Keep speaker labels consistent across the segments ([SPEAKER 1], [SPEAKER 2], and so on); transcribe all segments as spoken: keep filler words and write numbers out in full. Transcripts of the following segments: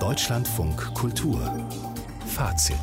[SPEAKER 1] Deutschlandfunk Kultur Fazit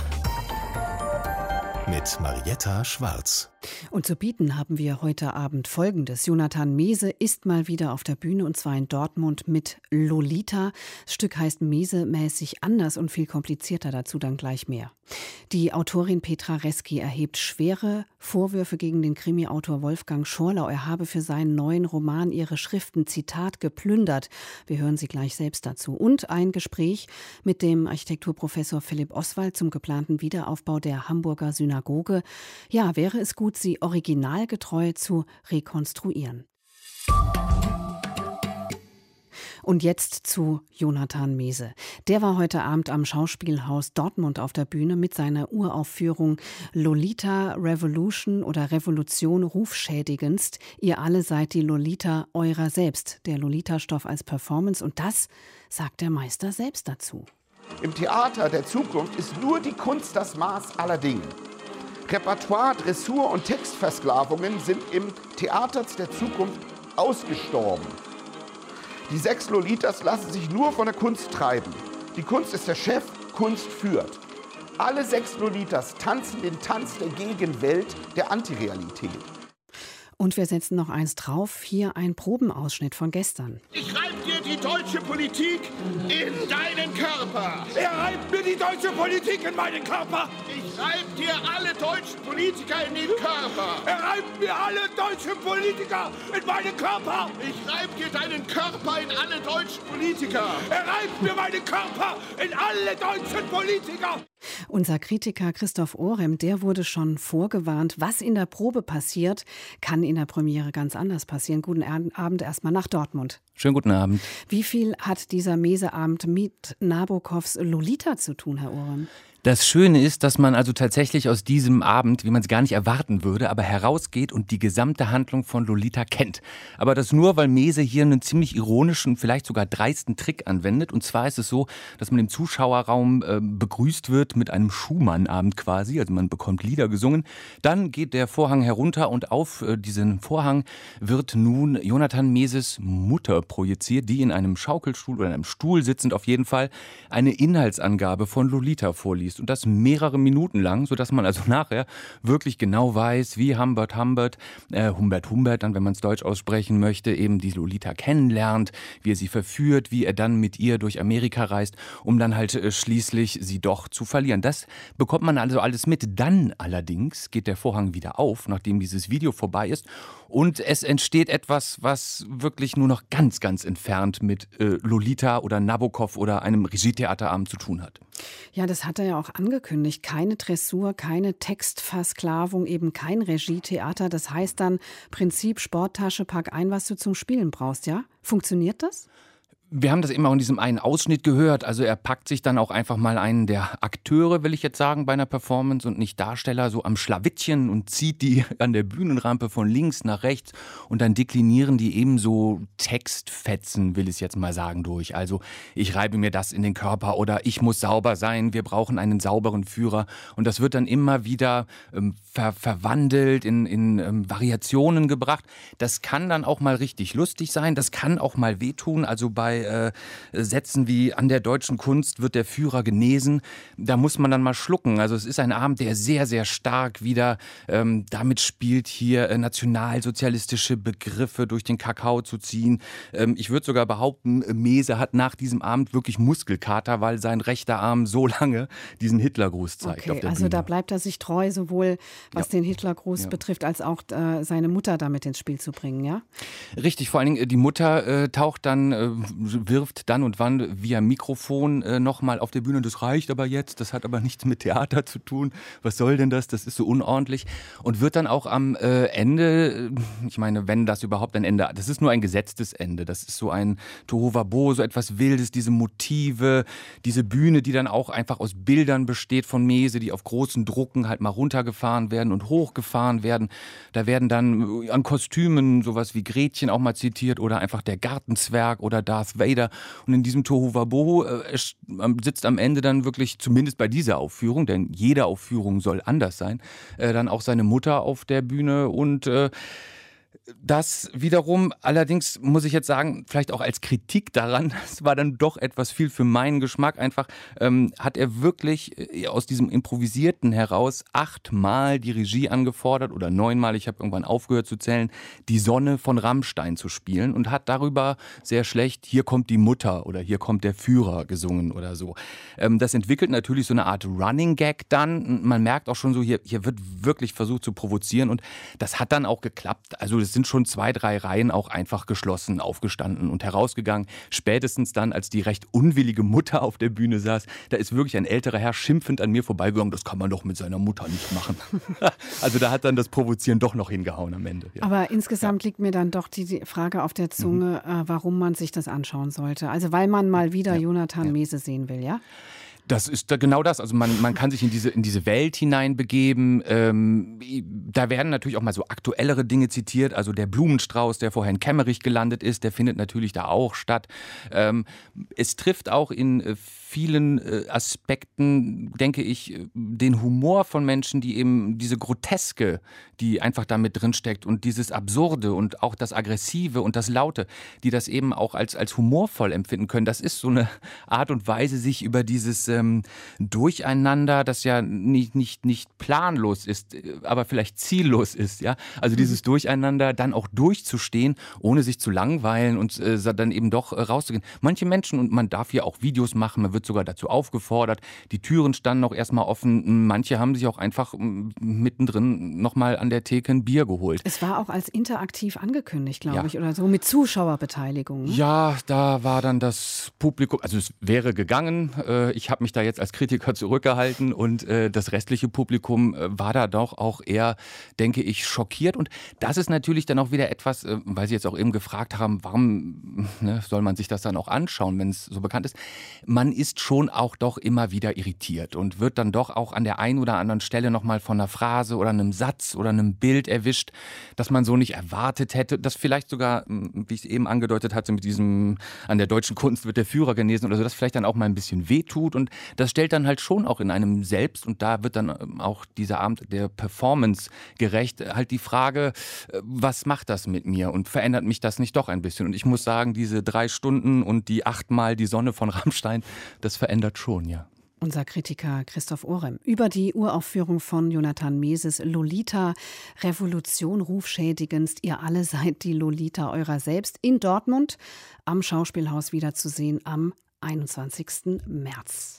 [SPEAKER 1] mit Marietta Schwarz.
[SPEAKER 2] Und zu bieten haben wir heute Abend Folgendes. Jonathan Mese ist mal wieder auf der Bühne, und zwar in Dortmund mit Lolita. Das Stück heißt Mese-mäßig anders und viel komplizierter, dazu dann gleich mehr. Die Autorin Petra Reski erhebt schwere Vorwürfe gegen den Krimi-Autor Wolfgang Schorlau. Er habe für seinen neuen Roman ihre Schriften, Zitat, geplündert. Wir hören sie gleich selbst dazu. Und ein Gespräch mit dem Architekturprofessor Philipp Oswald zum geplanten Wiederaufbau der Hamburger Synagoge. Ja, wäre es gut, sie originalgetreu zu rekonstruieren. Und jetzt zu Jonathan Mese. Der war heute Abend am Schauspielhaus Dortmund auf der Bühne mit seiner Uraufführung Lolita Revolution oder Revolution rufschädigendst. Ihr alle seid die Lolita eurer selbst. Der Lolita-Stoff als Performance. Und das sagt der Meister selbst dazu.
[SPEAKER 3] Im Theater der Zukunft ist nur die Kunst das Maß aller Dinge. Repertoire, Dressur und Textversklavungen sind im Theater der Zukunft ausgestorben. Die sechs Lolitas lassen sich nur von der Kunst treiben. Die Kunst ist der Chef, Kunst führt. Alle sechs Lolitas tanzen den Tanz der Gegenwelt, der Antirealität.
[SPEAKER 2] Und wir setzen noch eins drauf. Hier ein Probenausschnitt von gestern.
[SPEAKER 4] Ich reib dir die deutsche Politik in deinen Körper.
[SPEAKER 5] Er reibt mir die deutsche Politik in meinen Körper.
[SPEAKER 4] Ich reib dir alle deutschen Politiker in den Körper.
[SPEAKER 5] Er reibt mir alle deutschen Politiker in meinen Körper.
[SPEAKER 4] Ich reib dir deinen Körper in alle deutschen Politiker.
[SPEAKER 5] Er reibt mir meinen Körper in alle deutschen Politiker.
[SPEAKER 2] Unser Kritiker Christoph Ohrem, der wurde schon vorgewarnt, was in der Probe passiert, kann in der Premiere ganz anders passieren. Guten Abend erstmal nach Dortmund.
[SPEAKER 6] Schönen guten Abend.
[SPEAKER 2] Wie viel hat dieser Mese-Abend mit Nabokovs Lolita zu tun, Herr Ohrem?
[SPEAKER 6] Das Schöne ist, dass man also tatsächlich aus diesem Abend, wie man es gar nicht erwarten würde, aber herausgeht und die gesamte Handlung von Lolita kennt. Aber das nur, weil Mese hier einen ziemlich ironischen, vielleicht sogar dreisten Trick anwendet. Und zwar ist es so, dass man im Zuschauerraum äh, begrüßt wird mit einem Schumann-Abend quasi. Also man bekommt Lieder gesungen. Dann geht der Vorhang herunter und auf äh, diesen Vorhang wird nun Jonathan Meses Mutter projiziert, die in einem Schaukelstuhl oder in einem Stuhl sitzend auf jeden Fall eine Inhaltsangabe von Lolita vorliest. Und das mehrere Minuten lang, sodass man also nachher wirklich genau weiß, wie Humbert Humbert, äh, Humbert Humbert, dann, wenn man es deutsch aussprechen möchte, eben die Lolita kennenlernt, wie er sie verführt, wie er dann mit ihr durch Amerika reist, um dann halt äh, schließlich sie doch zu verlieren. Das bekommt man also alles mit. Dann allerdings geht der Vorhang wieder auf, nachdem dieses Video vorbei ist. Und es entsteht etwas, was wirklich nur noch ganz, ganz entfernt mit äh, Lolita oder Nabokov oder einem Regietheaterabend zu tun hat.
[SPEAKER 2] Ja, das hat er ja auch angekündigt. Keine Dressur, keine Textversklavung, eben kein Regietheater. Das heißt dann Prinzip Sporttasche, pack ein, was du zum Spielen brauchst, ja? Funktioniert das?
[SPEAKER 6] Wir haben das immer in diesem einen Ausschnitt gehört. Also er packt sich dann auch einfach mal einen der Akteure, will ich jetzt sagen, bei einer Performance und nicht Darsteller, so am Schlawittchen und zieht die an der Bühnenrampe von links nach rechts und dann deklinieren die eben so Textfetzen, will ich jetzt mal sagen, durch. Also ich reibe mir das in den Körper oder ich muss sauber sein, wir brauchen einen sauberen Führer. Und das wird dann immer wieder ähm, ver verwandelt, in, in ähm, Variationen gebracht. Das kann dann auch mal richtig lustig sein, das kann auch mal wehtun. Also bei Äh, Sätzen wie an der deutschen Kunst wird der Führer genesen, da muss man dann mal schlucken. Also es ist ein Abend, der sehr, sehr stark wieder ähm, damit spielt, hier äh, nationalsozialistische Begriffe durch den Kakao zu ziehen. Ähm, ich würde sogar behaupten, Mese hat nach diesem Abend wirklich Muskelkater, weil sein rechter Arm so lange diesen Hitlergruß zeigt.
[SPEAKER 2] Okay,
[SPEAKER 6] auf der
[SPEAKER 2] also
[SPEAKER 6] Bühne.
[SPEAKER 2] Da bleibt er sich treu, sowohl was
[SPEAKER 6] ja.
[SPEAKER 2] den Hitlergruß
[SPEAKER 6] ja.
[SPEAKER 2] betrifft, als auch äh, seine Mutter damit ins Spiel zu bringen, ja?
[SPEAKER 6] Richtig, vor allen Dingen die Mutter äh, taucht dann äh, wirft dann und wann via Mikrofon äh, nochmal auf der Bühne. Das reicht aber jetzt, das hat aber nichts mit Theater zu tun. Was soll denn das? Das ist so unordentlich. Und wird dann auch am äh, Ende, ich meine, wenn das überhaupt ein Ende, das ist nur ein gesetztes Ende. Das ist so ein Tohuwabohu, so etwas Wildes, diese Motive, diese Bühne, die dann auch einfach aus Bildern besteht von Mese, die auf großen Drucken halt mal runtergefahren werden und hochgefahren werden. Da werden dann an Kostümen sowas wie Gretchen auch mal zitiert oder einfach der Gartenzwerg oder Darth Vader. Und in diesem Tohuwabohu äh, sitzt am Ende dann wirklich, zumindest bei dieser Aufführung, denn jede Aufführung soll anders sein, äh, dann auch seine Mutter auf der Bühne und äh, Das wiederum, allerdings muss ich jetzt sagen, vielleicht auch als Kritik daran, das war dann doch etwas viel für meinen Geschmack einfach, ähm, hat er wirklich äh, aus diesem Improvisierten heraus achtmal die Regie angefordert oder neunmal, ich habe irgendwann aufgehört zu zählen, die Sonne von Rammstein zu spielen und hat darüber sehr schlecht Hier kommt die Mutter oder Hier kommt der Führer gesungen oder so. Ähm, das entwickelt natürlich so eine Art Running Gag dann. Man merkt auch schon so, hier, hier wird wirklich versucht zu provozieren und das hat dann auch geklappt. Also es sind schon zwei, drei Reihen auch einfach geschlossen, aufgestanden und herausgegangen. Spätestens dann, als die recht unwillige Mutter auf der Bühne saß, da ist wirklich ein älterer Herr schimpfend an mir vorbeigegangen, das kann man doch mit seiner Mutter nicht machen. Also da hat dann das Provozieren doch noch hingehauen am Ende. Ja.
[SPEAKER 2] Aber insgesamt ja. liegt mir dann doch die Frage auf der Zunge, mhm. äh, warum man sich das anschauen sollte. Also weil man mal wieder ja. Jonathan ja. Mese sehen will, ja?
[SPEAKER 6] Das ist genau das. Also man, man kann sich in diese, in diese Welt hineinbegeben. Ähm, da werden natürlich auch mal so aktuellere Dinge zitiert. Also der Blumenstrauß, der vorher in Kemmerich gelandet ist, der findet natürlich da auch statt. Ähm, es trifft auch in äh, vielen äh, Aspekten, denke ich, den Humor von Menschen, die eben diese Groteske, die einfach da mit drin steckt und dieses Absurde und auch das Aggressive und das Laute, die das eben auch als, als humorvoll empfinden können. Das ist so eine Art und Weise, sich über dieses ähm, Durcheinander, das ja nicht, nicht, nicht planlos ist, aber vielleicht ziellos ist, ja. Also dieses Durcheinander dann auch durchzustehen, ohne sich zu langweilen und äh, dann eben doch äh, rauszugehen. Manche Menschen, und man darf hier auch Videos machen, man wird sogar dazu aufgefordert, die Türen standen noch erstmal offen, manche haben sich auch einfach mittendrin nochmal an der Theke ein Bier geholt.
[SPEAKER 2] Es war auch als interaktiv angekündigt, glaube
[SPEAKER 6] ja.
[SPEAKER 2] ich, oder so, mit Zuschauerbeteiligung. Ne?
[SPEAKER 6] Ja, da war dann das Publikum, also es wäre gegangen, ich habe mich da jetzt als Kritiker zurückgehalten und das restliche Publikum war da doch auch eher, denke ich, schockiert und das ist natürlich dann auch wieder etwas, weil Sie jetzt auch eben gefragt haben, warum ne, soll man sich das dann auch anschauen, wenn es so bekannt ist. Man ist schon auch doch immer wieder irritiert und wird dann doch auch an der einen oder anderen Stelle nochmal von einer Phrase oder einem Satz oder einem Bild erwischt, das man so nicht erwartet hätte, das vielleicht sogar, wie ich es eben angedeutet hatte, mit diesem, an der deutschen Kunst wird der Führer genesen oder so, das vielleicht dann auch mal ein bisschen wehtut und das stellt dann halt schon auch in einem selbst und da wird dann auch dieser Abend der Performance gerecht, halt die Frage, was macht das mit mir und verändert mich das nicht doch ein bisschen? Und ich muss sagen, diese drei Stunden und die achtmal die Sonne von Rammstein, das verändert schon, ja.
[SPEAKER 2] Unser Kritiker Christoph Orem über die Uraufführung von Jonathan Meses Lolita, Revolution rufschädigendst, ihr alle seid die Lolita eurer selbst, in Dortmund am Schauspielhaus wiederzusehen am einundzwanzigsten März.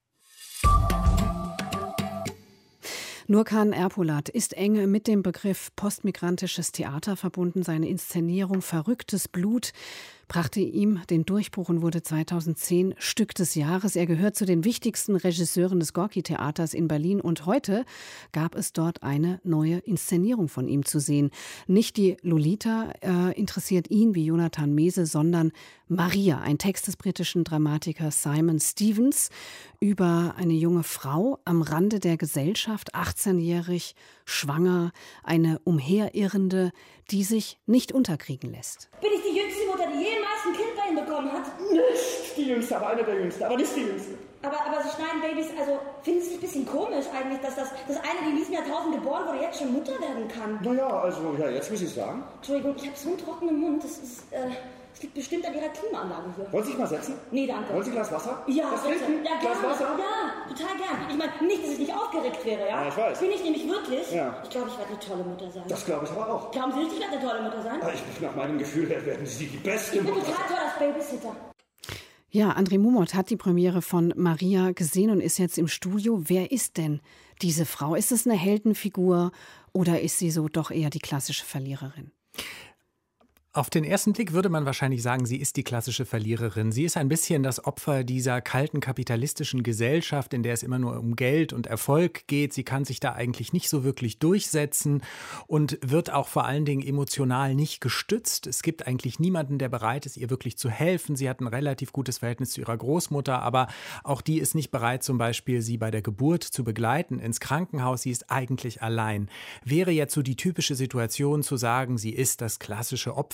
[SPEAKER 2] Nurkan Erpolat ist eng mit dem Begriff postmigrantisches Theater verbunden. Seine Inszenierung Verrücktes Blut brachte ihm den Durchbruch und wurde zweitausendzehn Stück des Jahres. Er gehört zu den wichtigsten Regisseuren des Gorki-Theaters in Berlin und heute gab es dort eine neue Inszenierung von ihm zu sehen. Nicht die Lolita äh, interessiert ihn wie Jonathan Mese, sondern Maria, ein Text des britischen Dramatikers Simon Stevens über eine junge Frau am Rande der Gesellschaft, achtzehnjährig, schwanger, eine Umherirrende, die sich nicht unterkriegen lässt.
[SPEAKER 7] Bin ich die jüngste Mutter, die jemals ein Kind bei ihm bekommen hat?
[SPEAKER 5] Nicht die jüngste, aber eine der jüngsten, aber nicht die jüngste.
[SPEAKER 7] Aber, aber Sie schneiden Babys, also finden Sie es ein bisschen komisch eigentlich, dass das, das eine, die in diesem Jahrtausend geboren wurde, jetzt schon Mutter werden kann?
[SPEAKER 5] Naja, also, ja, jetzt muss ich sagen.
[SPEAKER 7] Entschuldigung, ich habe so einen trockenen Mund, das ist, äh, das liegt bestimmt an Ihrer Klimaanlage hier.
[SPEAKER 5] Wollen Sie sich mal setzen?
[SPEAKER 7] Nee, danke.
[SPEAKER 5] Wollen Sie ein Glas Wasser?
[SPEAKER 7] Ja,
[SPEAKER 5] das
[SPEAKER 7] bitte. Ja,
[SPEAKER 5] Glas
[SPEAKER 7] gerne.
[SPEAKER 5] Wasser?
[SPEAKER 7] Ja, total gern. Ich meine, nicht, dass ich nicht aufgeregt wäre, ja?
[SPEAKER 5] Ja, ich weiß.
[SPEAKER 7] Bin ich nämlich wirklich?
[SPEAKER 5] Ja.
[SPEAKER 7] Ich glaube, ich werde eine tolle Mutter sein.
[SPEAKER 5] Das glaube ich aber auch.
[SPEAKER 7] Glauben Sie nicht, ich werde eine tolle Mutter sein?
[SPEAKER 5] Ich, nach meinem Gefühl her werden Sie die beste
[SPEAKER 7] Ich bin
[SPEAKER 5] Mutter
[SPEAKER 7] total toll als Babysitter.
[SPEAKER 2] Ja, André Mumot hat die Premiere von Maria gesehen und ist jetzt im Studio. Wer ist denn diese Frau? Ist es eine Heldenfigur oder ist sie so doch eher die klassische Verliererin?
[SPEAKER 8] Auf den ersten Blick würde man wahrscheinlich sagen, sie ist die klassische Verliererin. Sie ist ein bisschen das Opfer dieser kalten kapitalistischen Gesellschaft, in der es immer nur um Geld und Erfolg geht. Sie kann sich da eigentlich nicht so wirklich durchsetzen und wird auch vor allen Dingen emotional nicht gestützt. Es gibt eigentlich niemanden, der bereit ist, ihr wirklich zu helfen. Sie hat ein relativ gutes Verhältnis zu ihrer Großmutter, aber auch die ist nicht bereit, zum Beispiel sie bei der Geburt zu begleiten ins Krankenhaus. Sie ist eigentlich allein. Wäre jetzt so die typische Situation zu sagen, sie ist das klassische Opfer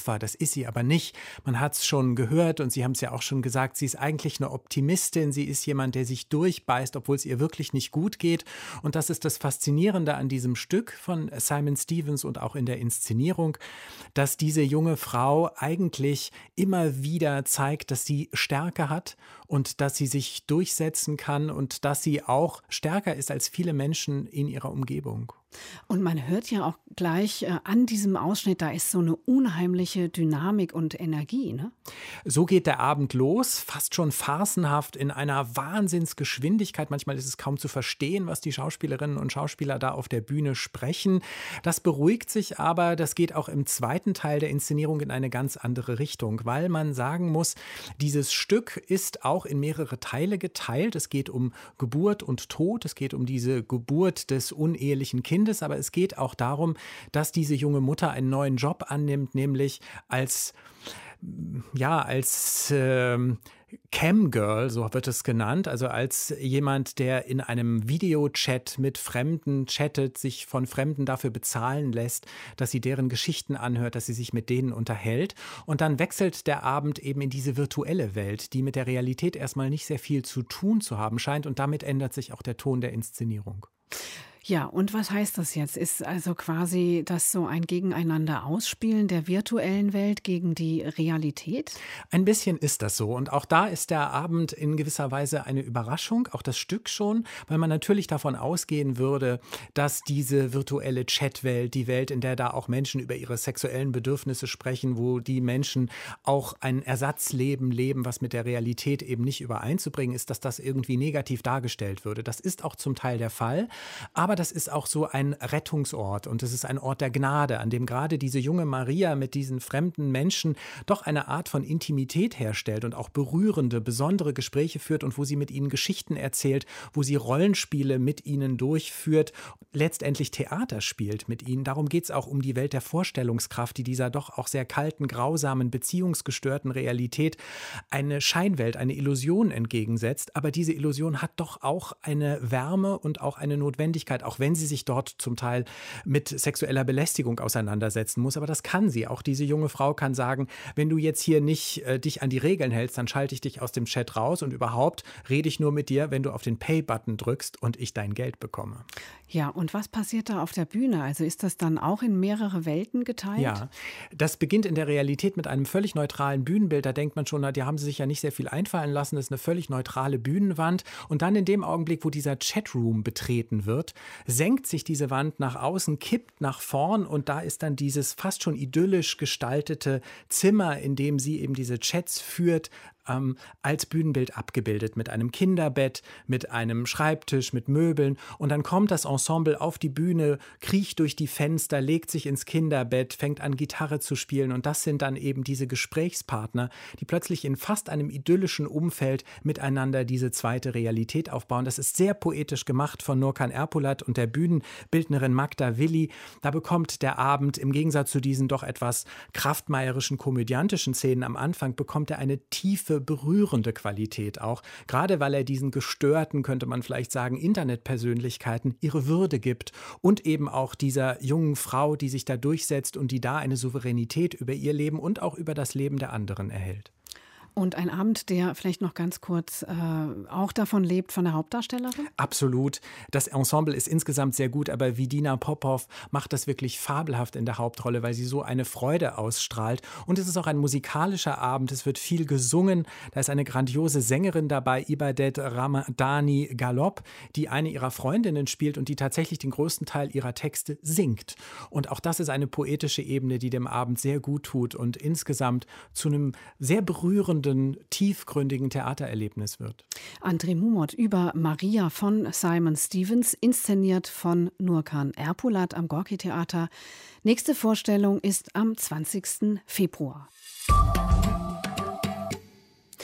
[SPEAKER 8] Opfer, das ist sie aber nicht. Man hat es schon gehört und Sie haben es ja auch schon gesagt, sie ist eigentlich eine Optimistin, sie ist jemand, der sich durchbeißt, obwohl es ihr wirklich nicht gut geht. Und das ist das Faszinierende an diesem Stück von Simon Stevens und auch in der Inszenierung, dass diese junge Frau eigentlich immer wieder zeigt, dass sie Stärke hat und dass sie sich durchsetzen kann und dass sie auch stärker ist als viele Menschen in ihrer Umgebung.
[SPEAKER 2] Und man hört ja auch gleich äh, an diesem Ausschnitt, da ist so eine unheimliche Dynamik und Energie, ne?
[SPEAKER 8] So geht der Abend los, fast schon farcenhaft in einer Wahnsinnsgeschwindigkeit. Manchmal ist es kaum zu verstehen, was die Schauspielerinnen und Schauspieler da auf der Bühne sprechen. Das beruhigt sich aber, das geht auch im zweiten Teil der Inszenierung in eine ganz andere Richtung, weil man sagen muss, dieses Stück ist auch in mehrere Teile geteilt. Es geht um Geburt und Tod, es geht um diese Geburt des unehelichen Kindes. Aber es geht auch darum, dass diese junge Mutter einen neuen Job annimmt, nämlich als, ja, als ähm, Camgirl, so wird es genannt, also als jemand, der in einem Videochat mit Fremden chattet, sich von Fremden dafür bezahlen lässt, dass sie deren Geschichten anhört, dass sie sich mit denen unterhält. Und dann wechselt der Abend eben in diese virtuelle Welt, die mit der Realität erstmal nicht sehr viel zu tun zu haben scheint. Und damit ändert sich auch der Ton der Inszenierung.
[SPEAKER 2] Ja, und was heißt das jetzt? Ist also quasi das so ein Gegeneinander ausspielen der virtuellen Welt gegen die Realität?
[SPEAKER 8] Ein bisschen ist das so. Und auch da ist der Abend in gewisser Weise eine Überraschung, auch das Stück schon, weil man natürlich davon ausgehen würde, dass diese virtuelle Chatwelt, die Welt, in der da auch Menschen über ihre sexuellen Bedürfnisse sprechen, wo die Menschen auch ein Ersatzleben leben, was mit der Realität eben nicht übereinzubringen ist, dass das irgendwie negativ dargestellt würde. Das ist auch zum Teil der Fall, aber das ist auch so ein Rettungsort und es ist ein Ort der Gnade, an dem gerade diese junge Maria mit diesen fremden Menschen doch eine Art von Intimität herstellt und auch berührende, besondere Gespräche führt und wo sie mit ihnen Geschichten erzählt, wo sie Rollenspiele mit ihnen durchführt, letztendlich Theater spielt mit ihnen. Darum geht es auch um die Welt der Vorstellungskraft, die dieser doch auch sehr kalten, grausamen, beziehungsgestörten Realität eine Scheinwelt, eine Illusion entgegensetzt. Aber diese Illusion hat doch auch eine Wärme und auch eine Notwendigkeit, auch wenn sie sich dort zum Teil mit sexueller Belästigung auseinandersetzen muss. Aber das kann sie. Auch diese junge Frau kann sagen, wenn du jetzt hier nicht äh, dich an die Regeln hältst, dann schalte ich dich aus dem Chat raus und überhaupt rede ich nur mit dir, wenn du auf den Pay-Button drückst und ich dein Geld bekomme.
[SPEAKER 2] Ja, und was passiert da auf der Bühne? Also ist das dann auch in mehrere Welten geteilt?
[SPEAKER 8] Ja, das beginnt in der Realität mit einem völlig neutralen Bühnenbild. Da denkt man schon, na, die haben sie sich ja nicht sehr viel einfallen lassen. Das ist eine völlig neutrale Bühnenwand. Und dann in dem Augenblick, wo dieser Chatroom betreten wird, senkt sich diese Wand nach außen, kippt nach vorn und da ist dann dieses fast schon idyllisch gestaltete Zimmer, in dem sie eben diese Chats führt, ähm, als Bühnenbild abgebildet mit einem Kinderbett, mit einem Schreibtisch, mit Möbeln und dann kommt das Ensemble auf die Bühne, kriecht durch die Fenster, legt sich ins Kinderbett, fängt an Gitarre zu spielen und das sind dann eben diese Gesprächspartner, die plötzlich in fast einem idyllischen Umfeld miteinander diese zweite Realität aufbauen. Das ist sehr poetisch gemacht von Nurkan Erpolat und der Bühnenbildnerin Magda Willi. Da bekommt der Abend im Gegensatz zu diesen doch etwas kraftmeierischen, komödiantischen Szenen am Anfang, bekommt er eine tiefe, berührende Qualität auch. Gerade weil er diesen gestörten, könnte man vielleicht sagen, Internetpersönlichkeiten ihre Würde gibt und eben auch dieser jungen Frau, die sich da durchsetzt und die da eine Souveränität über ihr Leben und auch über das Leben der anderen erhält.
[SPEAKER 2] Und ein Abend, der vielleicht noch ganz kurz äh, auch davon lebt, von der Hauptdarstellerin?
[SPEAKER 8] Absolut. Das Ensemble ist insgesamt sehr gut, aber Vidina Popov macht das wirklich fabelhaft in der Hauptrolle, weil sie so eine Freude ausstrahlt. Und es ist auch ein musikalischer Abend. Es wird viel gesungen. Da ist eine grandiose Sängerin dabei, Ibadet Ramadani Galop, die eine ihrer Freundinnen spielt und die tatsächlich den größten Teil ihrer Texte singt. Und auch das ist eine poetische Ebene, die dem Abend sehr gut tut und insgesamt zu einem sehr berührenden, tiefgründigen Theatererlebnis wird.
[SPEAKER 2] André Mumot über Maria von Simon Stevens, inszeniert von Nurkan Erpolat am Gorki-Theater. Nächste Vorstellung ist am zwanzigsten Februar.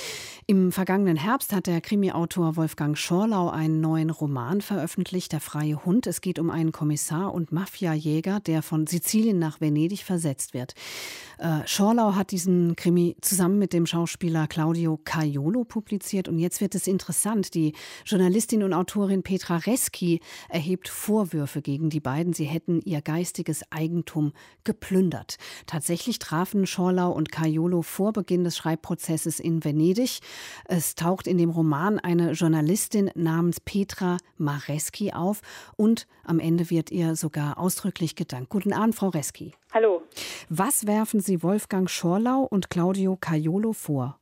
[SPEAKER 2] Im vergangenen Herbst hat der Krimi-Autor Wolfgang Schorlau einen neuen Roman veröffentlicht, Der freie Hund. Es geht um einen Kommissar und Mafiajäger, der von Sizilien nach Venedig versetzt wird. Äh, Schorlau hat diesen Krimi zusammen mit dem Schauspieler Claudio Caiolo publiziert. Und jetzt wird es interessant. Die Journalistin und Autorin Petra Reschi erhebt Vorwürfe gegen die beiden. Sie hätten ihr geistiges Eigentum geplündert. Tatsächlich trafen Schorlau und Caiolo vor Beginn des Schreibprozesses in Venedig. Es taucht in dem Roman eine Journalistin namens Petra Mareschi auf und am Ende wird ihr sogar ausdrücklich gedankt. Guten Abend, Frau Reschi.
[SPEAKER 9] Hallo.
[SPEAKER 2] Was werfen Sie Wolfgang Schorlau und Claudio Caiolo vor?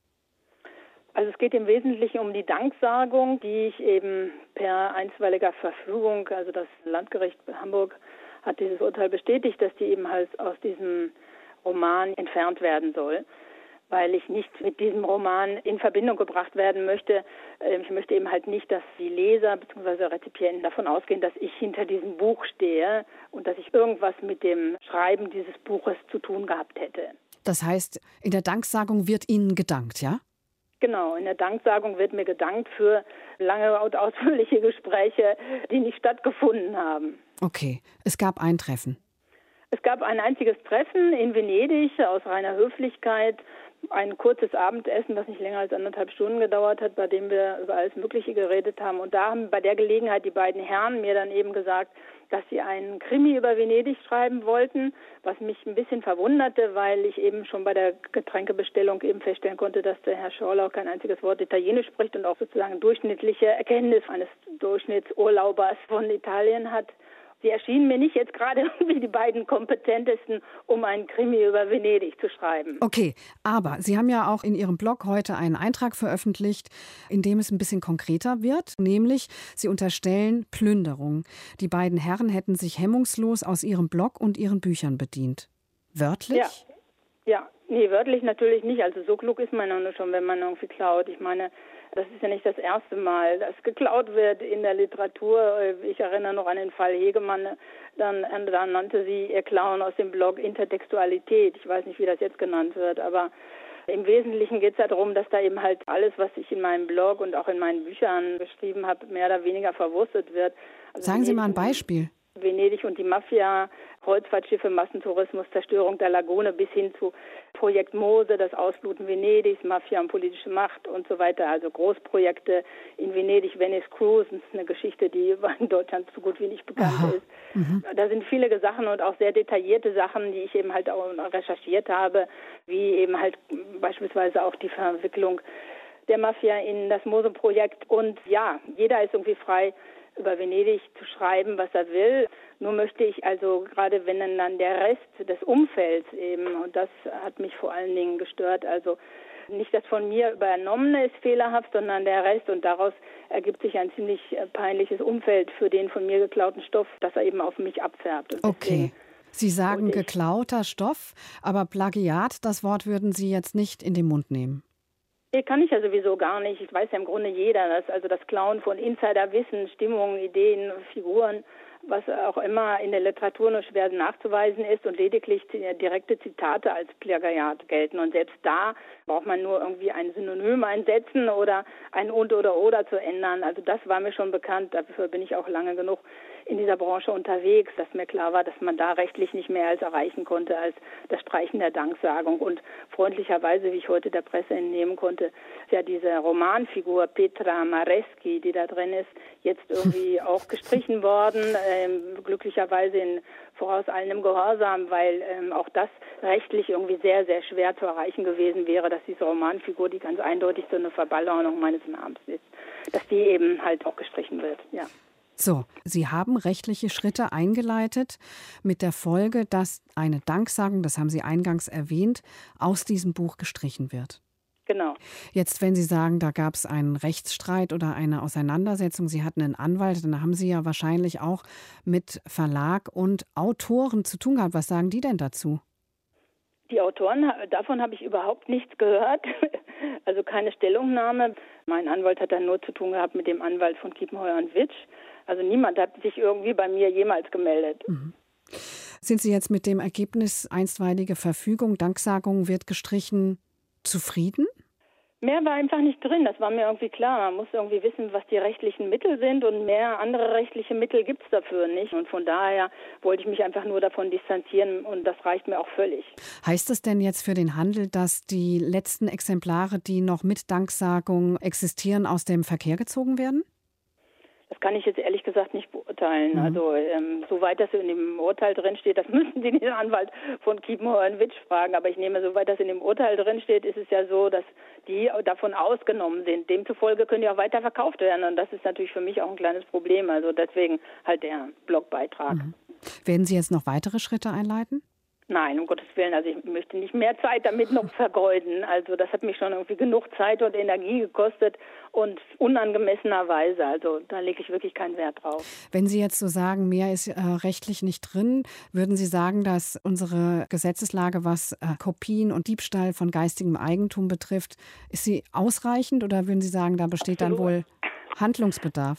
[SPEAKER 9] Also es geht im Wesentlichen um die Danksagung, die ich eben per einstweiliger Verfügung, also das Landgericht Hamburg hat dieses Urteil bestätigt, dass die eben halt aus diesem Roman entfernt werden soll, weil ich nicht mit diesem Roman in Verbindung gebracht werden möchte. Ich möchte eben halt nicht, dass die Leser bzw. Rezipienten davon ausgehen, dass ich hinter diesem Buch stehe und dass ich irgendwas mit dem Schreiben dieses Buches zu tun gehabt hätte.
[SPEAKER 2] Das heißt, in der Danksagung wird Ihnen gedankt, ja?
[SPEAKER 9] Genau, in der Danksagung wird mir gedankt für lange und ausführliche Gespräche, die nicht stattgefunden haben.
[SPEAKER 2] Okay, es gab ein Treffen.
[SPEAKER 9] Es gab ein einziges Treffen in Venedig aus reiner Höflichkeit, ein kurzes Abendessen, das nicht länger als anderthalb Stunden gedauert hat, bei dem wir über alles Mögliche geredet haben. Und da haben bei der Gelegenheit die beiden Herren mir dann eben gesagt, dass sie einen Krimi über Venedig schreiben wollten, was mich ein bisschen verwunderte, weil ich eben schon bei der Getränkebestellung eben feststellen konnte, dass der Herr Schorlau kein einziges Wort Italienisch spricht und auch sozusagen durchschnittliche Erkenntnis eines Durchschnittsurlaubers von Italien hat. Sie erschienen mir nicht jetzt gerade wie die beiden kompetentesten, um einen Krimi über Venedig zu schreiben.
[SPEAKER 2] Okay, aber Sie haben ja auch in Ihrem Blog heute einen Eintrag veröffentlicht, in dem es ein bisschen konkreter wird, nämlich Sie unterstellen Plünderung. Die beiden Herren hätten sich hemmungslos aus Ihrem Blog und Ihren Büchern bedient. Wörtlich?
[SPEAKER 9] Ja, ja. Nee, wörtlich natürlich nicht. Also so klug ist man noch schon, wenn man irgendwie klaut. Ich meine, das ist ja nicht das erste Mal, dass geklaut wird in der Literatur. Ich erinnere noch an den Fall Hegemann. Dann, dann nannte sie ihr Klauen aus dem Blog Intertextualität. Ich weiß nicht, wie das jetzt genannt wird, aber im Wesentlichen geht es ja darum, dass da eben halt alles, was ich in meinem Blog und auch in meinen Büchern geschrieben habe, mehr oder weniger verwurstet wird. Also
[SPEAKER 2] Sagen Sie mal ein Beispiel.
[SPEAKER 9] Venedig und die Mafia, Kreuzfahrtschiffe, Massentourismus, Zerstörung der Lagune bis hin zu Projekt Mose, das Ausbluten Venedigs, Mafia und politische Macht und so weiter. Also Großprojekte in Venedig, Venice Cruise, das ist eine Geschichte, die in Deutschland so gut wie nicht bekannt Aha. ist. Mhm. Da sind viele Sachen und auch sehr detaillierte Sachen, die ich eben halt auch recherchiert habe, wie eben halt beispielsweise auch die Verwicklung der Mafia in das Mose-Projekt. Und ja, jeder ist irgendwie frei, über Venedig zu schreiben, was er will. Nur möchte ich also, gerade wenn dann der Rest des Umfelds eben, und das hat mich vor allen Dingen gestört, also nicht das von mir übernommene ist fehlerhaft, sondern der Rest, und daraus ergibt sich ein ziemlich peinliches Umfeld für den von mir geklauten Stoff, das er eben auf mich abfärbt. Und
[SPEAKER 2] okay. Sie sagen geklauter Stoff, aber Plagiat, das Wort würden Sie jetzt nicht in den Mund nehmen.
[SPEAKER 9] Nee, kann ich ja sowieso gar nicht. Ich weiß ja im Grunde jeder, dass also das Klauen von Insiderwissen, Stimmungen, Ideen, Figuren, was auch immer in der Literatur nur schwer nachzuweisen ist und lediglich direkte Zitate als Plagiat gelten. Und selbst da braucht man nur irgendwie ein Synonym einsetzen oder ein und oder oder zu ändern. Also das war mir schon bekannt. Dafür bin ich auch lange genug in dieser Branche unterwegs, dass mir klar war, dass man da rechtlich nicht mehr als erreichen konnte als das Streichen der Danksagung. Und freundlicherweise, wie ich heute der Presse entnehmen konnte, ist ja diese Romanfigur Petra Mareschi, die da drin ist, jetzt irgendwie auch gestrichen worden, ähm, glücklicherweise in vorauseilendem Gehorsam, weil ähm, auch das rechtlich irgendwie sehr, sehr schwer zu erreichen gewesen wäre, dass diese Romanfigur, die ganz eindeutig so eine Verballhornung meines Namens ist, dass die eben halt auch gestrichen wird, ja.
[SPEAKER 2] So, Sie haben rechtliche Schritte eingeleitet mit der Folge, dass eine Danksagung, das haben Sie eingangs erwähnt, aus diesem Buch gestrichen wird.
[SPEAKER 9] Genau.
[SPEAKER 2] Jetzt, wenn Sie sagen, da gab es einen Rechtsstreit oder eine Auseinandersetzung, Sie hatten einen Anwalt, dann haben Sie ja wahrscheinlich auch mit Verlag und Autoren zu tun gehabt. Was sagen die denn dazu?
[SPEAKER 9] Die Autoren, davon habe ich überhaupt nichts gehört, also keine Stellungnahme. Mein Anwalt hat dann nur zu tun gehabt mit dem Anwalt von Kiepenheuer und Witsch. Also niemand hat sich irgendwie bei mir jemals gemeldet.
[SPEAKER 2] Mhm. Sind Sie jetzt mit dem Ergebnis einstweilige Verfügung, Danksagung wird gestrichen, zufrieden?
[SPEAKER 9] Mehr war einfach nicht drin, das war mir irgendwie klar. Man muss irgendwie wissen, was die rechtlichen Mittel sind und mehr andere rechtliche Mittel gibt es dafür nicht. Und von daher wollte ich mich einfach nur davon distanzieren und das reicht mir auch völlig.
[SPEAKER 2] Heißt es denn jetzt für den Handel, dass die letzten Exemplare, die noch mit Danksagung existieren, aus dem Verkehr gezogen werden?
[SPEAKER 9] Das kann ich jetzt ehrlich gesagt nicht beurteilen.
[SPEAKER 2] Mhm.
[SPEAKER 9] Also ähm, soweit das in dem Urteil drin steht, das müssen Sie den Anwalt von Kiepenheuer und Witsch fragen. Aber ich nehme, soweit das in dem Urteil drin steht, ist es ja so, dass die davon ausgenommen sind. Demzufolge können die auch weiter verkauft werden. Und das ist natürlich für mich auch ein kleines Problem. Also deswegen halt der Blogbeitrag.
[SPEAKER 2] Mhm. Werden Sie jetzt noch weitere Schritte einleiten?
[SPEAKER 9] Nein, um Gottes Willen, also ich möchte nicht mehr Zeit damit noch vergeuden. Also das hat mich schon irgendwie genug Zeit und Energie gekostet und unangemessenerweise. Also da lege ich wirklich keinen Wert drauf.
[SPEAKER 2] Wenn Sie jetzt so sagen, mehr ist äh, rechtlich nicht drin, würden Sie sagen, dass unsere Gesetzeslage, was äh, Kopien und Diebstahl von geistigem Eigentum betrifft, ist sie ausreichend oder würden Sie sagen, da besteht
[SPEAKER 9] Absolut.
[SPEAKER 2] dann wohl Handlungsbedarf?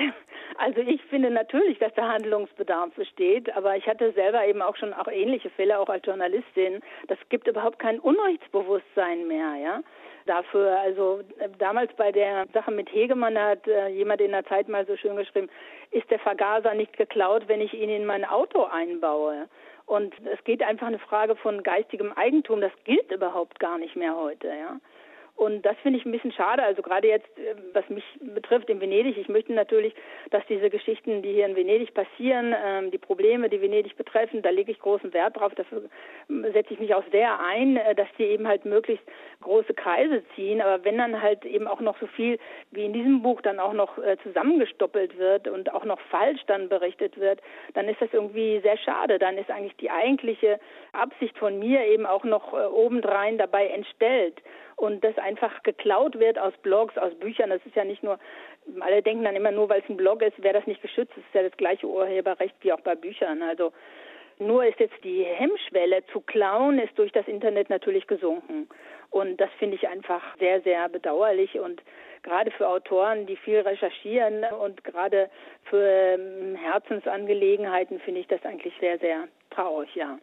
[SPEAKER 9] Also ich finde natürlich, dass da Handlungsbedarf besteht, aber ich hatte selber eben auch schon auch ähnliche Fälle, auch als Journalistin. Das gibt überhaupt kein Unrechtsbewusstsein mehr, ja. Dafür, also damals bei der Sache mit Hegemann hat äh, jemand in der Zeit mal so schön geschrieben, ist der Vergaser nicht geklaut, wenn ich ihn in mein Auto einbaue? Und es geht einfach eine Frage von geistigem Eigentum, das gilt überhaupt gar nicht mehr heute, ja. Und das finde ich ein bisschen schade, also gerade jetzt, was mich betrifft in Venedig. Ich möchte natürlich, dass diese Geschichten, die hier in Venedig passieren, die Probleme, die Venedig betreffen, da lege ich großen Wert drauf. Dafür setze ich mich auch sehr ein, dass die eben halt möglichst große Kreise ziehen. Aber wenn dann halt eben auch noch so viel wie in diesem Buch dann auch noch zusammengestoppelt wird und auch noch falsch dann berichtet wird, dann ist das irgendwie sehr schade. Dann ist eigentlich die eigentliche Absicht von mir eben auch noch obendrein dabei entstellt. Und das einfach geklaut wird aus Blogs, aus Büchern. Das ist ja nicht nur, alle denken dann immer nur, weil es ein Blog ist, wäre das nicht geschützt. Das ist ja das gleiche Urheberrecht wie auch bei Büchern. Also nur ist jetzt die Hemmschwelle zu klauen, ist durch das Internet natürlich gesunken. Und das finde ich einfach sehr, sehr bedauerlich. Und gerade für Autoren, die viel recherchieren und gerade für Herzensangelegenheiten finde ich das eigentlich sehr, sehr traurig, ja.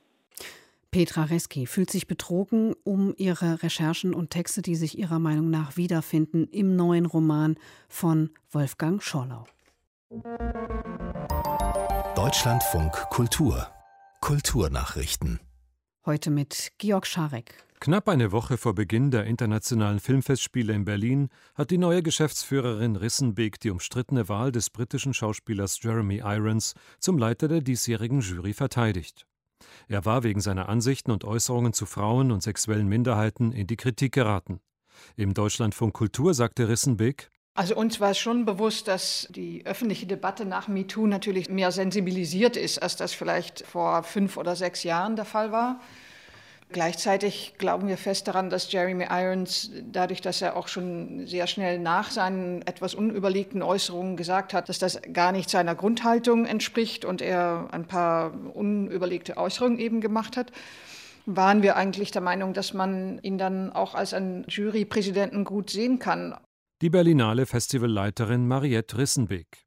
[SPEAKER 2] Petra Reski fühlt sich betrogen um ihre Recherchen und Texte, die sich ihrer Meinung nach wiederfinden im neuen Roman von Wolfgang Schorlau.
[SPEAKER 1] Deutschlandfunk Kultur. Kulturnachrichten.
[SPEAKER 2] Heute mit Georg Scharek.
[SPEAKER 10] Knapp eine Woche vor Beginn der Internationalen Filmfestspiele in Berlin hat die neue Geschäftsführerin Rissenbeek die umstrittene Wahl des britischen Schauspielers Jeremy Irons zum Leiter der diesjährigen Jury verteidigt. Er war wegen seiner Ansichten und Äußerungen zu Frauen und sexuellen Minderheiten in die Kritik geraten. Im Deutschlandfunk Kultur sagte Rissenbeek:
[SPEAKER 11] Also uns war es schon bewusst, dass die öffentliche Debatte nach MeToo natürlich mehr sensibilisiert ist, als das vielleicht vor fünf oder sechs Jahren der Fall war. Gleichzeitig glauben wir fest daran, dass Jeremy Irons, dadurch, dass er auch schon sehr schnell nach seinen etwas unüberlegten Äußerungen gesagt hat, dass das gar nicht seiner Grundhaltung entspricht und er ein paar unüberlegte Äußerungen eben gemacht hat, waren wir eigentlich der Meinung, dass man ihn dann auch als einen Jurypräsidenten gut sehen kann.
[SPEAKER 10] Die Berlinale Festivalleiterin Mariette Rissenbeek.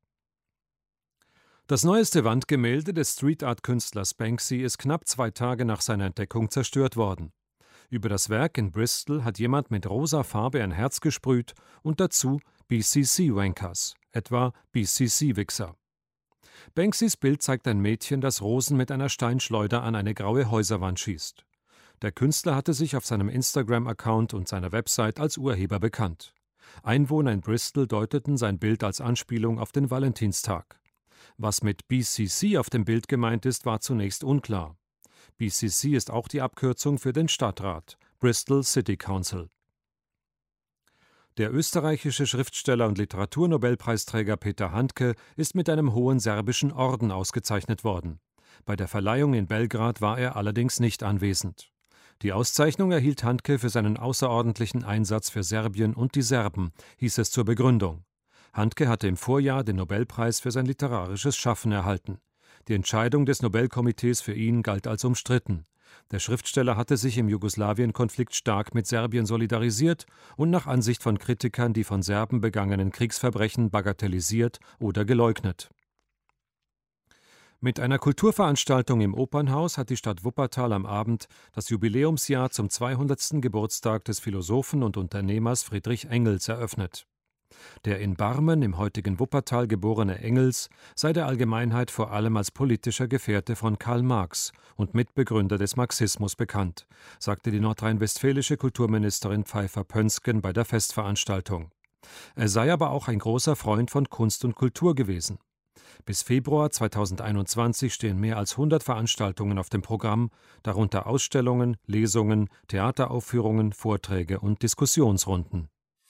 [SPEAKER 10] Das neueste Wandgemälde des Street-Art-Künstlers Banksy ist knapp zwei Tage nach seiner Entdeckung zerstört worden. Über das Werk in Bristol hat jemand mit rosa Farbe ein Herz gesprüht und dazu B C C-Wankers, etwa B C C-Wichser. Banksys Bild zeigt ein Mädchen, das Rosen mit einer Steinschleuder an eine graue Häuserwand schießt. Der Künstler hatte sich auf seinem Instagram-Account und seiner Website als Urheber bekannt. Einwohner in Bristol deuteten sein Bild als Anspielung auf den Valentinstag. Was mit B C C auf dem Bild gemeint ist, war zunächst unklar. B C C ist auch die Abkürzung für den Stadtrat, Bristol City Council. Der österreichische Schriftsteller und Literaturnobelpreisträger Peter Handke ist mit einem hohen serbischen Orden ausgezeichnet worden. Bei der Verleihung in Belgrad war er allerdings nicht anwesend. Die Auszeichnung erhielt Handke für seinen außerordentlichen Einsatz für Serbien und die Serben, hieß es zur Begründung. Handke hatte im Vorjahr den Nobelpreis für sein literarisches Schaffen erhalten. Die Entscheidung des Nobelkomitees für ihn galt als umstritten. Der Schriftsteller hatte sich im Jugoslawien-Konflikt stark mit Serbien solidarisiert und nach Ansicht von Kritikern die von Serben begangenen Kriegsverbrechen bagatellisiert oder geleugnet. Mit einer Kulturveranstaltung im Opernhaus hat die Stadt Wuppertal am Abend das Jubiläumsjahr zum zweihundertsten Geburtstag des Philosophen und Unternehmers Friedrich Engels eröffnet. Der in Barmen im heutigen Wuppertal geborene Engels sei der Allgemeinheit vor allem als politischer Gefährte von Karl Marx und Mitbegründer des Marxismus bekannt, sagte die nordrhein-westfälische Kulturministerin Pfeiffer-Pönsken bei der Festveranstaltung. Er sei aber auch ein großer Freund von Kunst und Kultur gewesen. Bis Februar zweitausendeinundzwanzig stehen mehr als hundert Veranstaltungen auf dem Programm, darunter Ausstellungen, Lesungen, Theateraufführungen, Vorträge und Diskussionsrunden.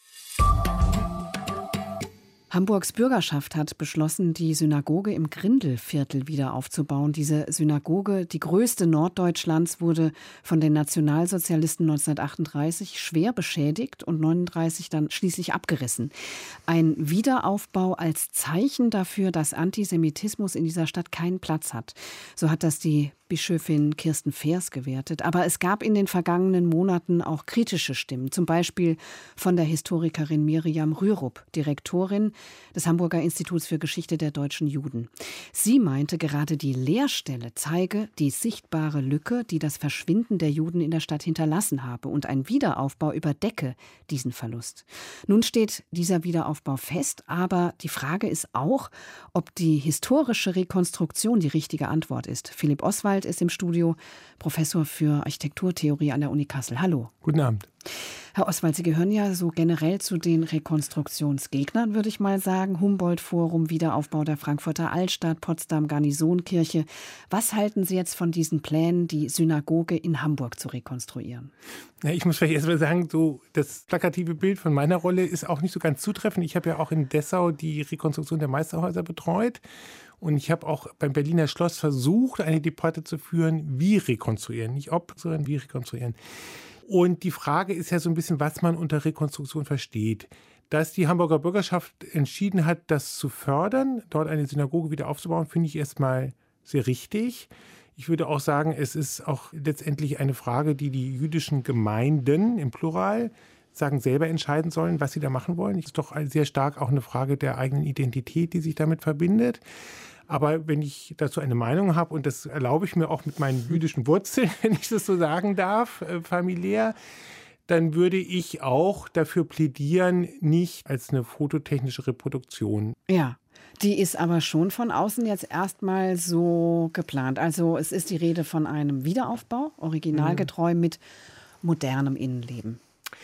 [SPEAKER 2] Hamburgs Bürgerschaft hat beschlossen, die Synagoge im Grindelviertel wieder aufzubauen. Diese Synagoge, die größte Norddeutschlands, wurde von den Nationalsozialisten neunzehnhundertachtunddreißig schwer beschädigt und neununddreißig dann schließlich abgerissen. Ein Wiederaufbau als Zeichen dafür, dass Antisemitismus in dieser Stadt keinen Platz hat. So hat das die Bischöfin Kirsten Feers gewertet. Aber es gab in den vergangenen Monaten auch kritische Stimmen, zum Beispiel von der Historikerin Miriam Rürup, Direktorin des Hamburger Instituts für Geschichte der deutschen Juden. Sie meinte, gerade die Leerstelle zeige die sichtbare Lücke, die das Verschwinden der Juden in der Stadt hinterlassen habe, und ein Wiederaufbau überdecke diesen Verlust. Nun steht dieser Wiederaufbau fest, aber die Frage ist auch, ob die historische Rekonstruktion die richtige Antwort ist. Philipp Oswald ist im Studio, Professor für Architekturtheorie an der Uni Kassel. Hallo.
[SPEAKER 12] Guten Abend.
[SPEAKER 2] Herr Oswald, Sie gehören ja so generell zu den Rekonstruktionsgegnern, würde ich mal sagen. Humboldt-Forum, Wiederaufbau der Frankfurter Altstadt, Potsdam Garnisonkirche. Was halten Sie jetzt von diesen Plänen, die Synagoge in Hamburg zu rekonstruieren?
[SPEAKER 12] Ja, ich muss vielleicht erst mal sagen, so das plakative Bild von meiner Rolle ist auch nicht so ganz zutreffend. Ich habe ja auch in Dessau die Rekonstruktion der Meisterhäuser betreut. Und ich habe auch beim Berliner Schloss versucht, eine Debatte zu führen, wie rekonstruieren. Nicht ob, sondern wie rekonstruieren. Und die Frage ist ja so ein bisschen, was man unter Rekonstruktion versteht. Dass die Hamburger Bürgerschaft entschieden hat, das zu fördern, dort eine Synagoge wieder aufzubauen, finde ich erstmal sehr richtig. Ich würde auch sagen, es ist auch letztendlich eine Frage, die die jüdischen Gemeinden im Plural sagen, selber entscheiden sollen, was sie da machen wollen. Es ist doch sehr stark auch eine Frage der eigenen Identität, die sich damit verbindet. Aber wenn ich dazu eine Meinung habe, und das erlaube ich mir auch mit meinen jüdischen Wurzeln, wenn ich das so sagen darf, äh, familiär, dann würde ich auch dafür plädieren, nicht als eine fototechnische Reproduktion.
[SPEAKER 2] Ja. Die ist aber schon von außen jetzt erstmal so geplant. Also es ist die Rede von einem Wiederaufbau, originalgetreu mit modernem Innenleben.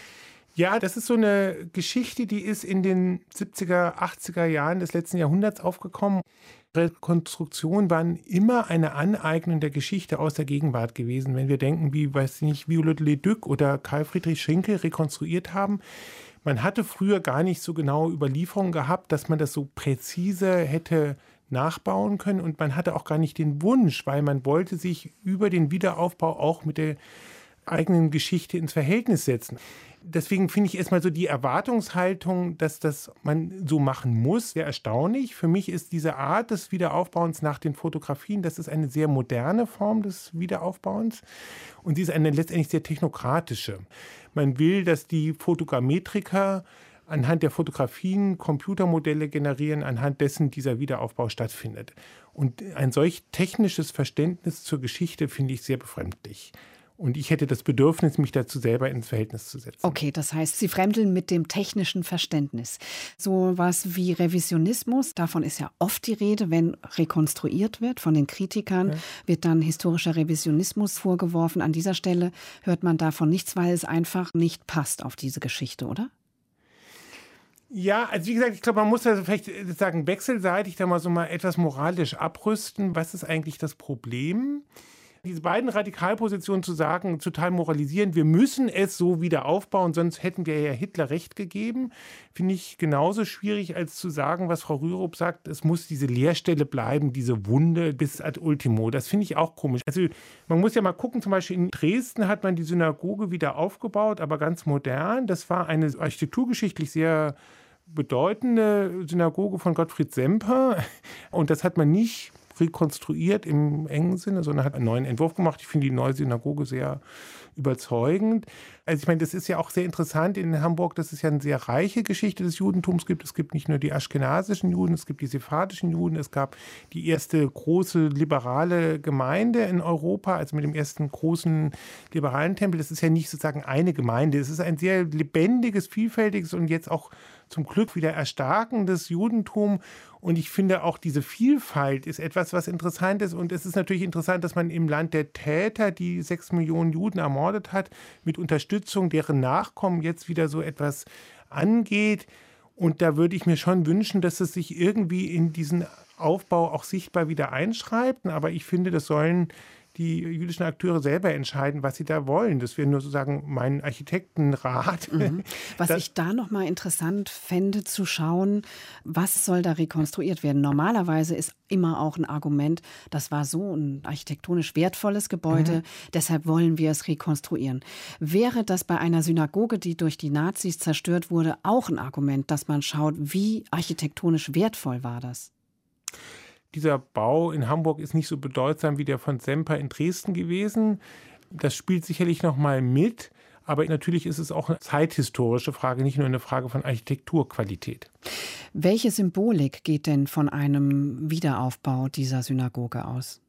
[SPEAKER 12] Ja, das ist so eine Geschichte, die ist in den siebziger, achtziger Jahren des letzten Jahrhunderts aufgekommen. Rekonstruktionen waren immer eine Aneignung der Geschichte aus der Gegenwart gewesen. Wenn wir denken, wie, weiß ich nicht, Violette Leduc oder Karl Friedrich Schinkel rekonstruiert haben. Man hatte früher gar nicht so genaue Überlieferungen gehabt, dass man das so präzise hätte nachbauen können. Und man hatte auch gar nicht den Wunsch, weil man wollte sich über den Wiederaufbau auch mit der eigenen Geschichte ins Verhältnis setzen. Deswegen finde ich erstmal so die Erwartungshaltung, dass das man so machen muss, sehr erstaunlich. Für mich ist diese Art des Wiederaufbauens nach den Fotografien, das ist eine sehr moderne Form des Wiederaufbauens und sie ist eine letztendlich sehr technokratische. Man will, dass die Fotogrammetriker anhand der Fotografien Computermodelle generieren, anhand dessen dieser Wiederaufbau stattfindet. Und ein solch technisches Verständnis zur Geschichte finde ich sehr befremdlich. Und ich hätte das Bedürfnis, mich dazu selber ins Verhältnis zu setzen.
[SPEAKER 2] Okay, das heißt, Sie fremdeln mit dem technischen Verständnis. So was wie Revisionismus, davon ist ja oft die Rede, wenn rekonstruiert wird. Von den Kritikern ja. wird dann historischer Revisionismus vorgeworfen. An dieser Stelle hört man davon nichts, weil es einfach nicht passt auf diese Geschichte, oder?
[SPEAKER 12] Ja, also wie gesagt, ich glaube, man muss also vielleicht sagen, wechselseitig da mal so mal etwas moralisch abrüsten. Was ist eigentlich das Problem? Diese beiden Radikalpositionen zu sagen, total moralisieren, wir müssen es so wieder aufbauen, sonst hätten wir ja Hitler recht gegeben, finde ich genauso schwierig, als zu sagen, was Frau Rürup sagt, es muss diese Leerstelle bleiben, diese Wunde bis ad ultimo. Das finde ich auch komisch. Also man muss ja mal gucken, zum Beispiel in Dresden hat man die Synagoge wieder aufgebaut, aber ganz modern. Das war eine architekturgeschichtlich sehr bedeutende Synagoge von Gottfried Semper und das hat man nicht rekonstruiert im engen Sinne, sondern hat einen neuen Entwurf gemacht. Ich finde die neue Synagoge sehr überzeugend. Also ich meine, das ist ja auch sehr interessant in Hamburg, dass es ja eine sehr reiche Geschichte des Judentums gibt. Es gibt nicht nur die aschkenasischen Juden, es gibt die sephardischen Juden, es gab die erste große liberale Gemeinde in Europa, also mit dem ersten großen liberalen Tempel. Das ist ja nicht sozusagen eine Gemeinde, es ist ein sehr lebendiges, vielfältiges und jetzt auch zum Glück wieder erstarkendes Judentum. Und ich finde auch diese Vielfalt ist etwas, was interessant ist. Und es ist natürlich interessant, dass man im Land der Täter, die sechs Millionen Juden ermordet hat, mit Unterstützung deren Nachkommen jetzt wieder so etwas angeht. Und da würde ich mir schon wünschen, dass es sich irgendwie in diesen Aufbau auch sichtbar wieder einschreibt. Aber ich finde, das sollen die jüdischen Akteure selber entscheiden, was sie da wollen. Das wäre nur sozusagen mein Architektenrat.
[SPEAKER 2] Mhm. Was das ich da nochmal interessant fände, zu schauen, was soll da rekonstruiert werden. Normalerweise ist immer auch ein Argument, das war so ein architektonisch wertvolles Gebäude, mhm. deshalb wollen wir es rekonstruieren. Wäre das bei einer Synagoge, die durch die Nazis zerstört wurde, auch ein Argument, dass man schaut, wie architektonisch wertvoll war das?
[SPEAKER 12] Dieser Bau in Hamburg ist nicht so bedeutsam wie der von Semper in Dresden gewesen. Das spielt sicherlich noch mal mit, aber natürlich ist es auch eine zeithistorische Frage, nicht nur eine Frage von Architekturqualität.
[SPEAKER 2] Welche Symbolik geht denn von einem Wiederaufbau dieser Synagoge aus?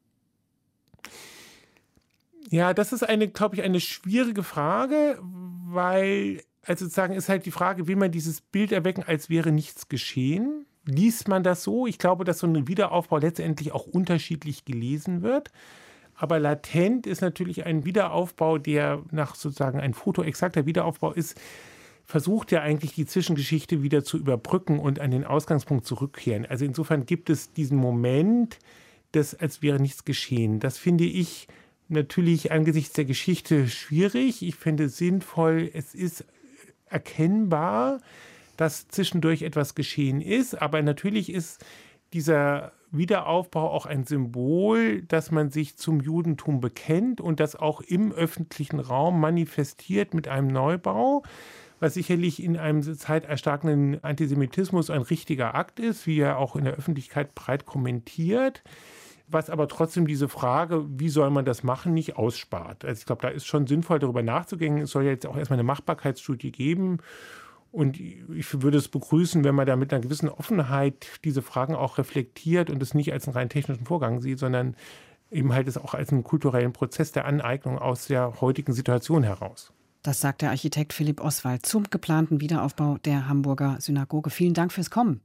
[SPEAKER 12] Ja, das ist eine, glaube ich, eine schwierige Frage, weil, also sozusagen ist halt die Frage, will man dieses Bild erwecken, als wäre nichts geschehen? Liest man das so? Ich glaube, dass so ein Wiederaufbau letztendlich auch unterschiedlich gelesen wird. Aber latent ist natürlich ein Wiederaufbau, der nach sozusagen ein fotoexakter Wiederaufbau ist, versucht ja eigentlich die Zwischengeschichte wieder zu überbrücken und an den Ausgangspunkt zurückkehren. Also insofern gibt es diesen Moment, des, als wäre nichts geschehen. Das finde ich natürlich angesichts der Geschichte schwierig. Ich finde es sinnvoll, es ist erkennbar, dass zwischendurch etwas geschehen ist. Aber natürlich ist dieser Wiederaufbau auch ein Symbol, dass man sich zum Judentum bekennt und das auch im öffentlichen Raum manifestiert mit einem Neubau, was sicherlich in einem zeiterstarkenden Antisemitismus ein richtiger Akt ist, wie er auch in der Öffentlichkeit breit kommentiert, was aber trotzdem diese Frage, wie soll man das machen, nicht ausspart. Also ich glaube, da ist schon sinnvoll, darüber nachzugehen. Es soll ja jetzt auch erstmal eine Machbarkeitsstudie geben. Und ich würde es begrüßen, wenn man da mit einer gewissen Offenheit diese Fragen auch reflektiert und es nicht als einen rein technischen Vorgang sieht, sondern eben halt es auch als einen kulturellen Prozess der Aneignung aus der heutigen Situation heraus.
[SPEAKER 2] Das sagt der Architekt Philipp Oswald zum geplanten Wiederaufbau der Hamburger Synagoge. Vielen Dank fürs Kommen.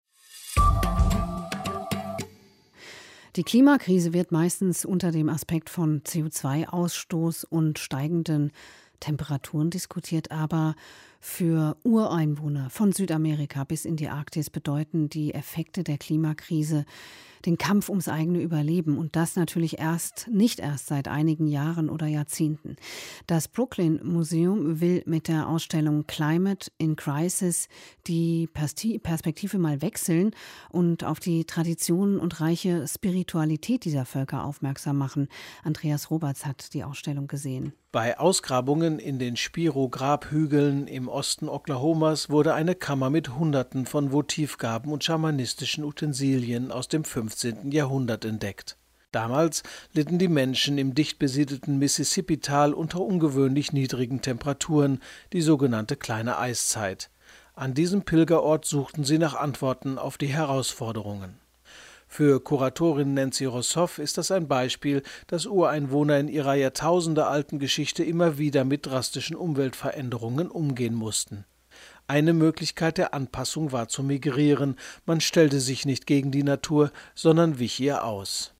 [SPEAKER 2] Die Klimakrise wird meistens unter dem Aspekt von C O zwei Ausstoß und steigenden Temperaturen diskutiert, aber für Ureinwohner von Südamerika bis in die Arktis bedeuten die Effekte der Klimakrise den Kampf ums eigene Überleben und das natürlich erst, nicht erst seit einigen Jahren oder Jahrzehnten. Das Brooklyn Museum will mit der Ausstellung Climate in Crisis die Perspektive mal wechseln und auf die Traditionen und reiche Spiritualität dieser Völker aufmerksam machen. Andreas Roberts hat die Ausstellung gesehen.
[SPEAKER 13] Bei Ausgrabungen in den Spiro-Grabhügeln im Osten Oklahomas wurde eine Kammer mit Hunderten von Votivgaben und schamanistischen Utensilien aus dem fünfzehnten Jahrhundert entdeckt. Damals litten die Menschen im dicht besiedelten Mississippi-Tal unter ungewöhnlich niedrigen Temperaturen, die sogenannte kleine Eiszeit. An diesem Pilgerort suchten sie nach Antworten auf die Herausforderungen. Für Kuratorin Nancy Rossoff ist das ein Beispiel, dass Ureinwohner in ihrer jahrtausendealten Geschichte immer wieder mit drastischen Umweltveränderungen umgehen mussten. Eine Möglichkeit der Anpassung war zu migrieren. Man stellte sich nicht gegen die Natur, sondern wich ihr aus.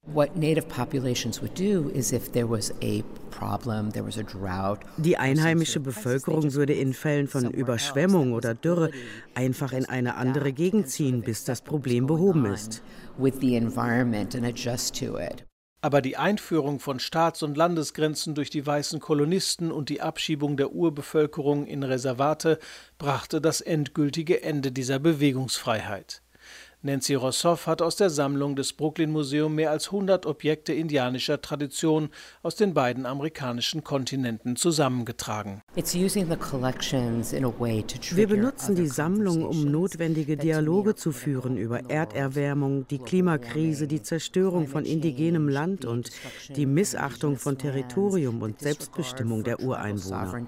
[SPEAKER 14] Die einheimische Bevölkerung würde in Fällen von Überschwemmung oder Dürre einfach in eine andere Gegend ziehen, bis das Problem behoben ist.
[SPEAKER 13] Aber die Einführung von Staats- und Landesgrenzen durch die weißen Kolonisten und die Abschiebung der Urbevölkerung in Reservate brachte das endgültige Ende dieser Bewegungsfreiheit. Nancy Rossoff hat aus der Sammlung des Brooklyn Museum mehr als hundert Objekte indianischer Tradition aus den beiden amerikanischen Kontinenten zusammengetragen.
[SPEAKER 14] Wir benutzen die Sammlung, um notwendige Dialoge zu führen über Erderwärmung, die Klimakrise, die Zerstörung von indigenem Land und die Missachtung von Territorium und Selbstbestimmung der Ureinwohner.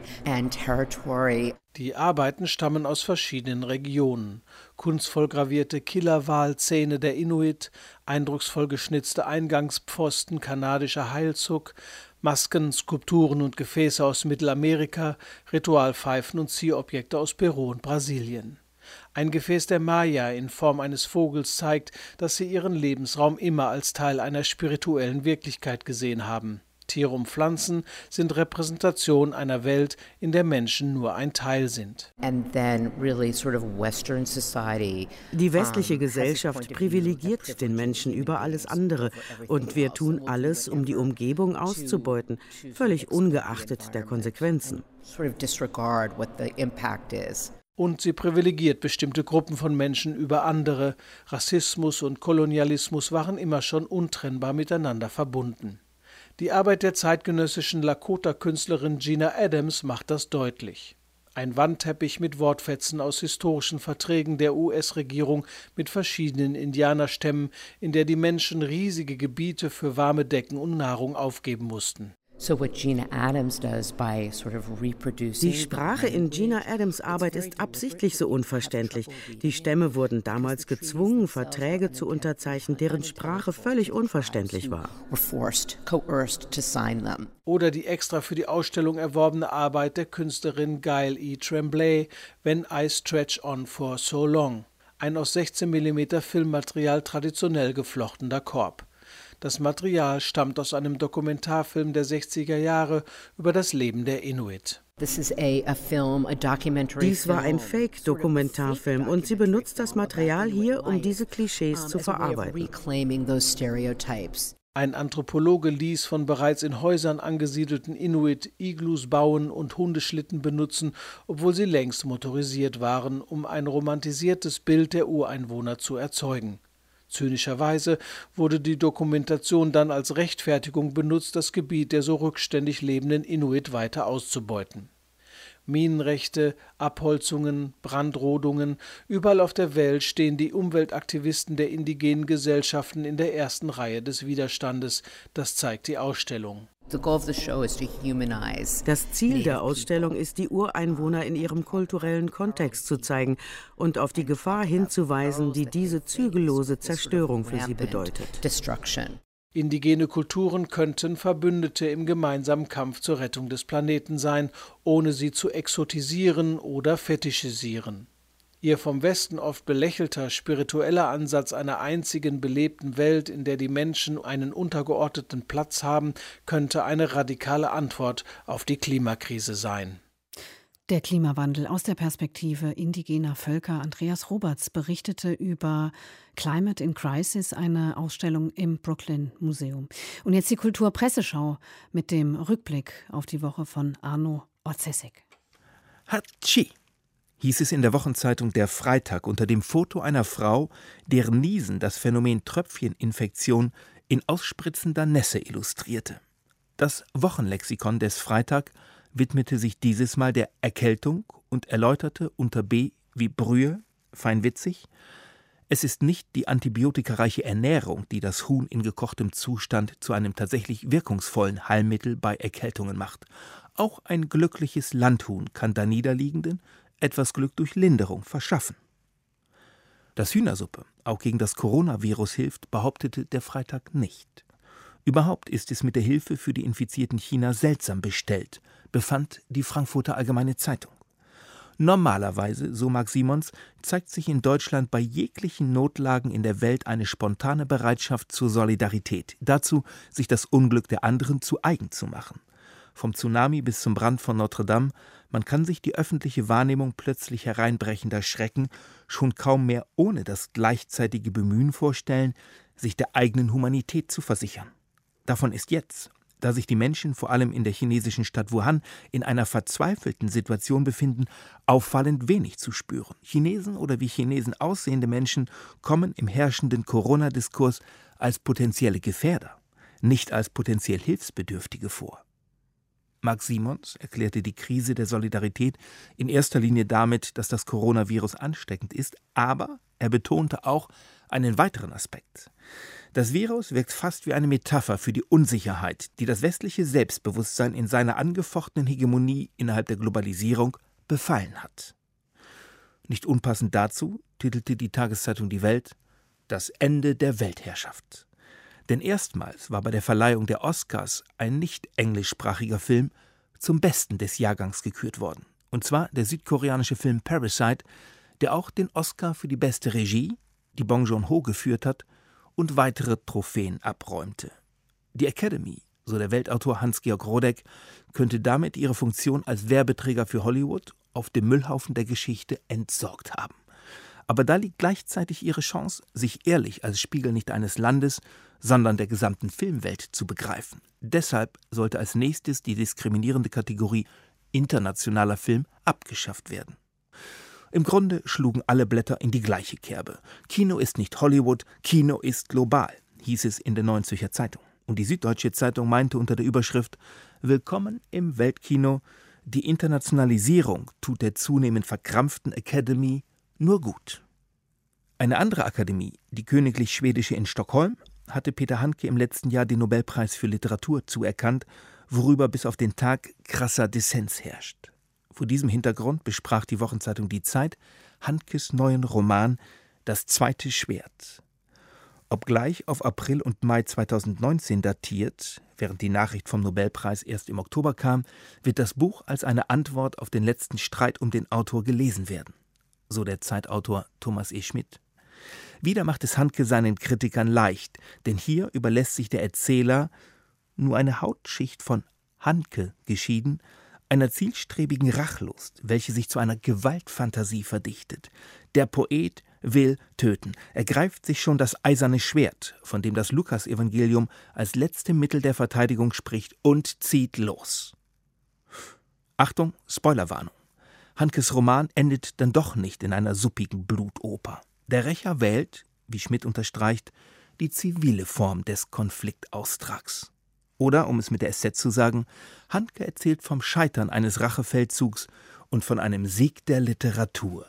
[SPEAKER 13] Die Arbeiten stammen aus verschiedenen Regionen. Kunstvoll gravierte Killerwalzähne der Inuit, eindrucksvoll geschnitzte Eingangspfosten kanadischer Heilzuck, Masken, Skulpturen und Gefäße aus Mittelamerika, Ritualpfeifen und Zierobjekte aus Peru und Brasilien. Ein Gefäß der Maya in Form eines Vogels zeigt, dass sie ihren Lebensraum immer als Teil einer spirituellen Wirklichkeit gesehen haben. Tiere und Pflanzen sind Repräsentation einer Welt, in der Menschen nur ein Teil sind.
[SPEAKER 14] Die westliche Gesellschaft privilegiert den Menschen über alles andere und wir tun alles, um die Umgebung auszubeuten, völlig ungeachtet der Konsequenzen.
[SPEAKER 13] Und sie privilegiert bestimmte Gruppen von Menschen über andere. Rassismus und Kolonialismus waren immer schon untrennbar miteinander verbunden. Die Arbeit der zeitgenössischen Lakota-Künstlerin Gina Adams macht das deutlich. Ein Wandteppich mit Wortfetzen aus historischen Verträgen der U S-Regierung mit verschiedenen Indianerstämmen, in der die Menschen riesige Gebiete für warme Decken und Nahrung aufgeben mussten.
[SPEAKER 14] Die Sprache in Gina Adams' Arbeit ist absichtlich so unverständlich. Die Stämme wurden damals gezwungen, Verträge zu unterzeichnen, deren Sprache völlig unverständlich war.
[SPEAKER 13] Oder die extra für die Ausstellung erworbene Arbeit der Künstlerin Gail E. Tremblay, When I Stretch On For So Long, ein aus sechzehn Millimeter Filmmaterial traditionell geflochtener Korb. Das Material stammt aus einem Dokumentarfilm der sechziger Jahre über das Leben der Inuit.
[SPEAKER 14] Dies war ein Fake-Dokumentarfilm und sie benutzt das Material hier, um diese Klischees zu verarbeiten.
[SPEAKER 13] Ein Anthropologe ließ von bereits in Häusern angesiedelten Inuit Iglus bauen und Hundeschlitten benutzen, obwohl sie längst motorisiert waren, um ein romantisiertes Bild der Ureinwohner zu erzeugen. Zynischerweise wurde die Dokumentation dann als Rechtfertigung benutzt, das Gebiet der so rückständig lebenden Inuit weiter auszubeuten. Minenrechte, Abholzungen, Brandrodungen, überall auf der Welt stehen die Umweltaktivisten der indigenen Gesellschaften in der ersten Reihe des Widerstandes. Das zeigt die Ausstellung.
[SPEAKER 14] Das Ziel der Ausstellung ist, die Ureinwohner in ihrem kulturellen Kontext zu zeigen und auf die Gefahr hinzuweisen, die diese zügellose Zerstörung für sie bedeutet.
[SPEAKER 13] Indigene Kulturen könnten Verbündete im gemeinsamen Kampf zur Rettung des Planeten sein, ohne sie zu exotisieren oder fetischisieren. Ihr vom Westen oft belächelter spiritueller Ansatz einer einzigen belebten Welt, in der die Menschen einen untergeordneten Platz haben, könnte eine radikale Antwort auf die Klimakrise sein.
[SPEAKER 2] Der Klimawandel aus der Perspektive indigener Völker. Andreas Roberts berichtete über Climate in Crisis, eine Ausstellung im Brooklyn Museum. Und jetzt die Kulturpresseschau mit dem Rückblick auf die Woche von Arno Orzesek.
[SPEAKER 15] Hatschi! Hieß es in der Wochenzeitung Der Freitag unter dem Foto einer Frau, deren Niesen das Phänomen Tröpfcheninfektion in ausspritzender Nässe illustrierte. Das Wochenlexikon des Freitag widmete sich dieses Mal der Erkältung und erläuterte unter B wie Brühe, fein witzig: Es ist nicht die antibiotikareiche Ernährung, die das Huhn in gekochtem Zustand zu einem tatsächlich wirkungsvollen Heilmittel bei Erkältungen macht. Auch ein glückliches Landhuhn kann da Niederliegenden etwas Glück durch Linderung verschaffen. Dass Hühnersuppe auch gegen das Coronavirus hilft, behauptete der Freitag nicht. Überhaupt ist es mit der Hilfe für die infizierten China seltsam bestellt, befand die Frankfurter Allgemeine Zeitung. Normalerweise, so Marc Simons, zeigt sich in Deutschland bei jeglichen Notlagen in der Welt eine spontane Bereitschaft zur Solidarität, dazu, sich das Unglück der anderen zu eigen zu machen. Vom Tsunami bis zum Brand von Notre Dame, man kann sich die öffentliche Wahrnehmung plötzlich hereinbrechender Schrecken schon kaum mehr ohne das gleichzeitige Bemühen vorstellen, sich der eigenen Humanität zu versichern. Davon ist jetzt, da sich die Menschen vor allem in der chinesischen Stadt Wuhan in einer verzweifelten Situation befinden, auffallend wenig zu spüren. Chinesen oder wie Chinesen aussehende Menschen kommen im herrschenden Corona-Diskurs als potenzielle Gefährder, nicht als potenziell Hilfsbedürftige vor. Marc Simons erklärte die Krise der Solidarität in erster Linie damit, dass das Coronavirus ansteckend ist, aber er betonte auch einen weiteren Aspekt. Das Virus wirkt fast wie eine Metapher für die Unsicherheit, die das westliche Selbstbewusstsein in seiner angefochtenen Hegemonie innerhalb der Globalisierung befallen hat. Nicht unpassend dazu titelte die Tageszeitung Die Welt: Das Ende der Weltherrschaft. Denn erstmals war bei der Verleihung der Oscars ein nicht englischsprachiger Film zum Besten des Jahrgangs gekürt worden. Und zwar der südkoreanische Film Parasite, der auch den Oscar für die beste Regie, die Bong Joon-ho geführt hat, und weitere Trophäen abräumte. Die Academy, so der Weltautor Hans-Georg Rodek, könnte damit ihre Funktion als Werbeträger für Hollywood auf dem Müllhaufen der Geschichte entsorgt haben. Aber da liegt gleichzeitig ihre Chance, sich ehrlich als Spiegel nicht eines Landes, sondern der gesamten Filmwelt zu begreifen. Deshalb sollte als nächstes die diskriminierende Kategorie internationaler Film abgeschafft werden. Im Grunde schlugen alle Blätter in die gleiche Kerbe. Kino ist nicht Hollywood, Kino ist global, hieß es in der Neuen Zürcher Zeitung. Und die Süddeutsche Zeitung meinte unter der Überschrift: Willkommen im Weltkino, die Internationalisierung tut der zunehmend verkrampften Academy nur gut. Eine andere Akademie, die Königlich Schwedische in Stockholm, hatte Peter Handke im letzten Jahr den Nobelpreis für Literatur zuerkannt, worüber bis auf den Tag krasser Dissens herrscht. Vor diesem Hintergrund besprach die Wochenzeitung Die Zeit Handkes neuen Roman »Das zweite Schwert«. Obgleich auf April und Mai zweitausendneunzehn datiert, während die Nachricht vom Nobelpreis erst im Oktober kam, wird das Buch als eine Antwort auf den letzten Streit um den Autor gelesen werden. So der Zeitautor Thomas E. Schmidt. Wieder macht es Handke seinen Kritikern leicht, denn hier überlässt sich der Erzähler, nur eine Hautschicht von Handke geschieden, einer zielstrebigen Rachlust, welche sich zu einer Gewaltfantasie verdichtet. Der Poet will töten. Er greift sich schon das eiserne Schwert, von dem das Lukas-Evangelium als letzte Mittel der Verteidigung spricht, und zieht los. Achtung, Spoilerwarnung. Handkes Roman endet dann doch nicht in einer suppigen Blutoper. Der Rächer wählt, wie Schmidt unterstreicht, die zivile Form des Konfliktaustrags. Oder, um es mit der S Z zu sagen, Handke erzählt vom Scheitern eines Rachefeldzugs und von einem Sieg der Literatur.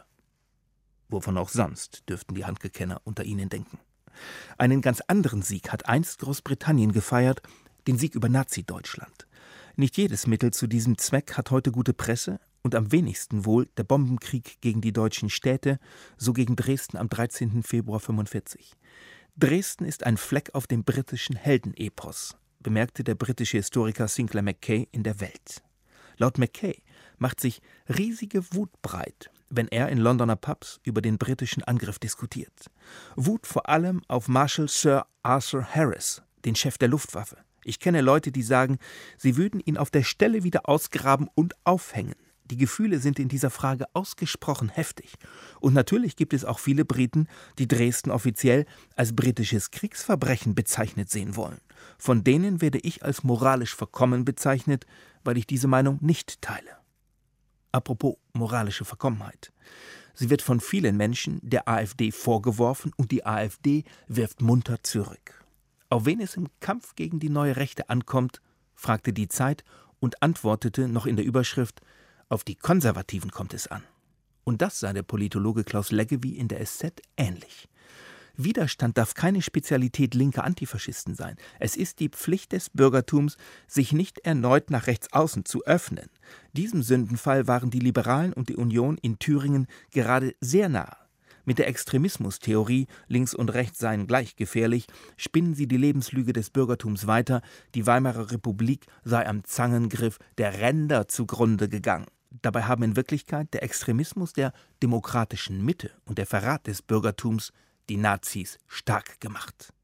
[SPEAKER 15] Wovon auch sonst, dürften die Handke-Kenner unter ihnen denken. Einen ganz anderen Sieg hat einst Großbritannien gefeiert, den Sieg über Nazi-Deutschland. Nicht jedes Mittel zu diesem Zweck hat heute gute Presse, und am wenigsten wohl der Bombenkrieg gegen die deutschen Städte, so gegen Dresden am dreizehnten Februar fünfundvierzig. Dresden ist ein Fleck auf dem britischen Heldenepos, bemerkte der britische Historiker Sinclair Mackay in der Welt. Laut Mackay macht sich riesige Wut breit, wenn er in Londoner Pubs über den britischen Angriff diskutiert. Wut vor allem auf Marshal Sir Arthur Harris, den Chef der Luftwaffe. Ich kenne Leute, die sagen, sie würden ihn auf der Stelle wieder ausgraben und aufhängen. Die Gefühle sind in dieser Frage ausgesprochen heftig. Und natürlich gibt es auch viele Briten, die Dresden offiziell als britisches Kriegsverbrechen bezeichnet sehen wollen. Von denen werde ich als moralisch verkommen bezeichnet, weil ich diese Meinung nicht teile. Apropos moralische Verkommenheit. Sie wird von vielen Menschen der AfD vorgeworfen und die AfD wirft munter zurück. Auf wen es im Kampf gegen die neue Rechte ankommt, fragte die Zeit und antwortete noch in der Überschrift: Auf die Konservativen kommt es an. Und das sah der Politologe Klaus Leggevi in der S Z ähnlich. Widerstand darf keine Spezialität linker Antifaschisten sein. Es ist die Pflicht des Bürgertums, sich nicht erneut nach rechts außen zu öffnen. Diesem Sündenfall waren die Liberalen und die Union in Thüringen gerade sehr nah. Mit der Extremismustheorie, links und rechts seien gleich gefährlich, spinnen sie die Lebenslüge des Bürgertums weiter, die Weimarer Republik sei am Zangengriff der Ränder zugrunde gegangen. Dabei haben in Wirklichkeit der Extremismus der demokratischen Mitte und der Verrat des Bürgertums die Nazis stark gemacht.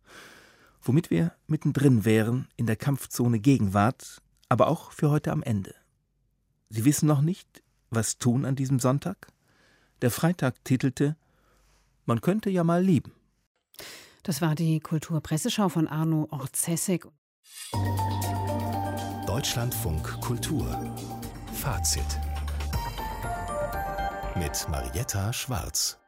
[SPEAKER 15] Womit wir mittendrin wären in der Kampfzone Gegenwart, aber auch für heute am Ende. Sie wissen noch nicht, was tun an diesem Sonntag? Der Freitag titelte: Man könnte ja mal lieben.
[SPEAKER 2] Das war die Kulturpresseschau von Arno Orzesek.
[SPEAKER 1] Deutschlandfunk Kultur Fazit mit Marietta Schwarz.